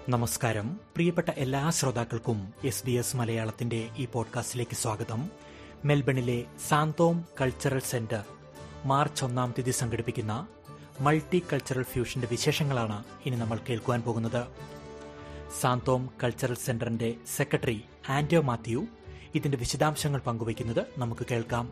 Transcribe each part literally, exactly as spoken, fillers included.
നമസ്കാരം. പ്രിയപ്പെട്ട എല്ലാ ശ്രോതാക്കൾക്കും എസ് ബി എസ് മലയാളത്തിന്റെ ഈ പോഡ്കാസ്റ്റിലേക്ക് സ്വാഗതം. മെൽബണിലെ സാന്തോം കൾച്ചറൽ സെന്റർ മാർച്ച് ഒന്നാം തീയതി സംഘടിപ്പിക്കുന്ന മൾട്ടി കൾച്ചറൽ ഫ്യൂഷന്റെ വിശേഷങ്ങളാണ് ഇനി നമ്മൾ കേൾക്കുവാൻ പോകുന്നത്. സാന്തോം കൾച്ചറൽ സെന്ററിന്റെ സെക്രട്ടറി ആന്റോ മാത്യു ഇതിന്റെ വിശദാംശങ്ങൾ പങ്കുവയ്ക്കുന്നത് നമുക്ക് കേൾക്കാം.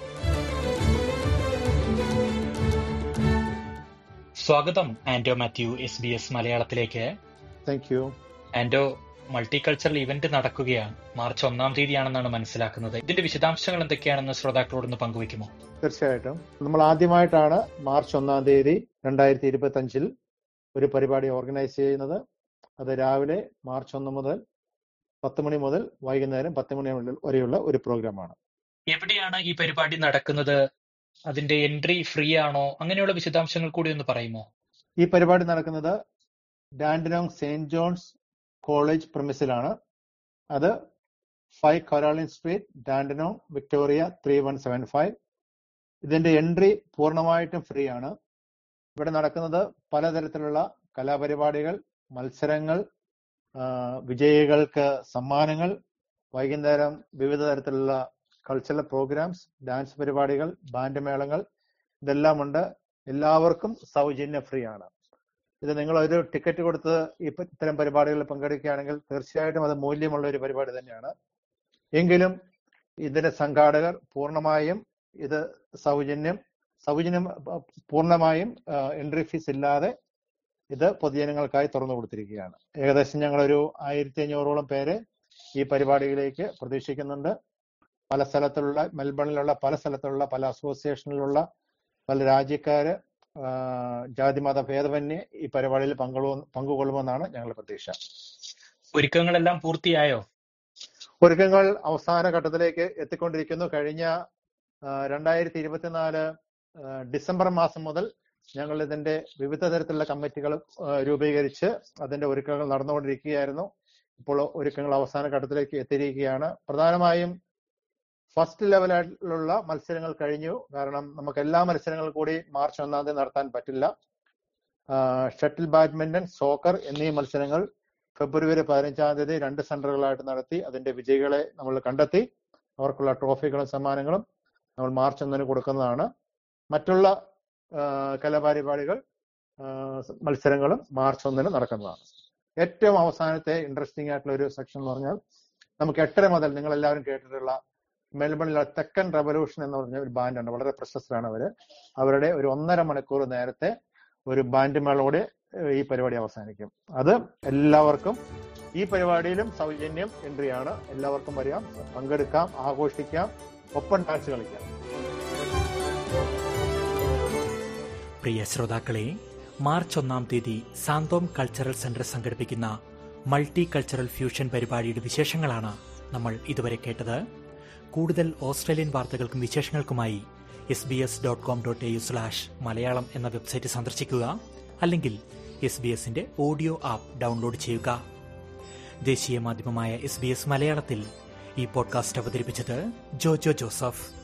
സ്വാഗതം Anto Mathew S B S മലയാളത്തിലേക്ക്. Thank you. Anto, multi cultural event നടക്കുകയാണ്. മാർച്ച് ഒന്നാം തീയതിയാണെന്നാണ് മനസ്സിലാക്കുന്നത്. ഇതിന്റെ വിശദാംശങ്ങൾ എന്തൊക്കെയാണെന്ന് ശ്രോതാക്കളോടൊന്ന് പങ്കുവയ്ക്കുമോ? തീർച്ചയായിട്ടും. നമ്മൾ ആദ്യമായിട്ടാണ് മാർച്ച് ഒന്നാം തീയതി രണ്ടായിരത്തി ഇരുപത്തി അഞ്ചിൽ ഒരു പരിപാടി ഓർഗനൈസ് ചെയ്യുന്നത്. അത് രാവിലെ മാർച്ച് ഒന്ന് മുതൽ പത്ത് മണി മുതൽ വൈകുന്നേരം പത്ത് മണി വരെയുള്ള ഒരു പ്രോഗ്രാമാണ്. എവിടെയാണ് ഈ പരിപാടി നടക്കുന്നത്? അതിന്റെ എൻട്രി ഫ്രീ ആണോ? അങ്ങനെയുള്ള വിശദാംശങ്ങൾ കൂടി ഒന്ന് പറയുമോ? ഈ പരിപാടി നടക്കുന്നത് ഡാൻഡനോങ് സെയിന്റ് ജോൺസ് കോളേജ് പ്രമിസിലാണ്. അത് five Coraline street, Dandenong, Victoria three one seven five. ഇതിന്റെ എൻട്രി പൂർണ്ണമായിട്ടും ഫ്രീ ആണ്. ഇവിടെ നടക്കുന്നത് പലതരത്തിലുള്ള കലാപരിപാടികൾ, മത്സരങ്ങൾ, വിജയികൾക്ക് സമ്മാനങ്ങൾ, വൈകുന്നേരം വിവിധ തരത്തിലുള്ള കൾച്ചറൽ പ്രോഗ്രാംസ്, ഡാൻസ് പരിപാടികൾ, ബാൻഡ് മേളങ്ങൾ, ഇതെല്ലാം ഉണ്ട്. എല്ലാവർക്കും സൗജന്യ ഫ്രീ ആണ്. ഇത് നിങ്ങൾ ഒരു ടിക്കറ്റ് കൊടുത്ത് ഈ ഇത്തരം പരിപാടികളിൽ പങ്കെടുക്കുകയാണെങ്കിൽ തീർച്ചയായിട്ടും അത് മൂല്യമുള്ള ഒരു പരിപാടി തന്നെയാണ്. എങ്കിലും ഇതിന്റെ സംഘാടകർ പൂർണ്ണമായും ഇത് സൗജന്യം സൗജന്യം പൂർണ്ണമായും എൻട്രി ഫീസ് ഇല്ലാതെ ഇത് പൊതുജനങ്ങൾക്കായി തുറന്നു കൊടുത്തിരിക്കുകയാണ്. ഏകദേശം ഞങ്ങളൊരു ആയിരത്തി അഞ്ഞൂറോളം പേരെ ഈ പരിപാടിയിലേക്ക് പ്രതീക്ഷിക്കുന്നുണ്ട്. പല സ്ഥലത്തുള്ള, മെൽബണിലുള്ള പല സ്ഥലത്തുള്ള പല അസോസിയേഷനിലുള്ള പല രാജ്യക്കാര്, ജാതിമത ഭേദമന്യേ ഈ പരിപാടിയിൽ പങ്കുകൊള്ളു പങ്കുകൊള്ളുമെന്നാണ് ഞങ്ങളുടെ പ്രതീക്ഷ. ഒരുക്കങ്ങളെല്ലാം പൂർത്തിയായോ? ഒരുക്കങ്ങൾ അവസാന ഘട്ടത്തിലേക്ക് എത്തിക്കൊണ്ടിരിക്കുന്നു. കഴിഞ്ഞ രണ്ടായിരത്തി ഇരുപത്തിനാല് ഡിസംബർ മാസം മുതൽ ഞങ്ങൾ ഇതിന്റെ വിവിധ തരത്തിലുള്ള കമ്മിറ്റികൾ രൂപീകരിച്ച് അതിന്റെ ഒരുക്കങ്ങൾ നടന്നുകൊണ്ടിരിക്കുകയായിരുന്നു. ഇപ്പോൾ ഒരുക്കങ്ങൾ അവസാന ഘട്ടത്തിലേക്ക് എത്തിയിരിക്കുകയാണ്. പ്രധാനമായും ഫസ്റ്റ് ലെവലിലുള്ള മത്സരങ്ങൾ കഴിഞ്ഞു. കാരണം നമുക്ക് എല്ലാ മത്സരങ്ങളും കൂടി മാർച്ച് ഒന്നാം തീയതി നടത്താൻ പറ്റില്ല. ഷട്ടിൽ, ബാഡ്മിന്റൺ, സോക്കർ എന്നീ മത്സരങ്ങൾ ഫെബ്രുവരി പതിനഞ്ചാം തീയതി രണ്ട് സെന്ററുകളായിട്ട് നടത്തി അതിന്റെ വിജയികളെ നമ്മൾ കണ്ടെത്തി അവർക്കുള്ള ട്രോഫികളും സമ്മാനങ്ങളും നമ്മൾ മാർച്ച് ഒന്നിന് കൊടുക്കുന്നതാണ്. മറ്റുള്ള കലാപരിപാടികൾ, മത്സരങ്ങളും മാർച്ച് ഒന്നിന് നടക്കുന്നതാണ്. ഏറ്റവും അവസാനത്തെ ഇൻട്രസ്റ്റിംഗ് ആയിട്ടുള്ള ഒരു സെക്ഷൻ എന്ന് പറഞ്ഞാൽ നമുക്ക് എട്ടര മുതൽ നിങ്ങൾ എല്ലാവരും കേട്ടിട്ടുള്ള മെൽബണിലെ തെക്കൻ റെവല്യൂഷൻ എന്ന് പറഞ്ഞ ഒരു ബാൻഡുണ്ട്. വളരെ പ്രശസ്തരാണ് അവര്. അവരുടെ ഒരു ഒന്നര മണിക്കൂർ നേരത്തെ ഒരു ബാൻഡ് മേളോടെ ഈ പരിപാടി അവസാനിക്കും. അത് എല്ലാവർക്കും, ഈ പരിപാടിയിലും സൗജന്യം എൻട്രിയാണ്. എല്ലാവർക്കും വരാം, പങ്കെടുക്കാം, ആഘോഷിക്കാം, ഒപ്പം ഡാൻസ് കളിക്കാം. പ്രിയ ശ്രോതാക്കളെ, മാർച്ച് ഒന്നാം തീയതി സാന്തോം കൾച്ചറൽ സെന്റർ സംഘടിപ്പിക്കുന്ന മൾട്ടി കൾച്ചറൽ ഫ്യൂഷൻ പരിപാടിയുടെ വിശേഷങ്ങളാണ് നമ്മൾ ഇതുവരെ കേട്ടത്. കൂടുതൽ ഓസ്ട്രേലിയൻ വാർത്തകൾക്കും വിശേഷങ്ങൾക്കുമായി S B S dot com dot A U slash Malayalam എന്ന വെബ്സൈറ്റ് സന്ദർശിക്കുക. അല്ലെങ്കിൽ എസ് ബി എസിന്റെ ഓഡിയോ ആപ്പ് ഡൗൺലോഡ് ചെയ്യുക. ദേശീയ മാധ്യമമായ എസ് ബി എസ് മലയാളത്തിൽ ഈ പോഡ്കാസ്റ്റ് അവതരിപ്പിച്ചത് ജോജോ ജോസഫ്.